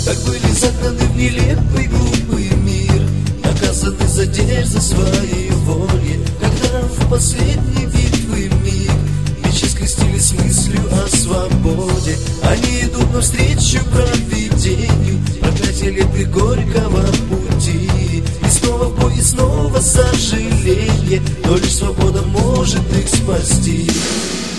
как были загнаны в нелепый глупый мир, наказаны за дерзость своей воли, когда в последней битвы миг мечи скрестились с мыслью о свободе. Они идут навстречу провидению, проклятие лет горького пути, и снова в бой, и снова сожаление, но лишь свобода может их спасти.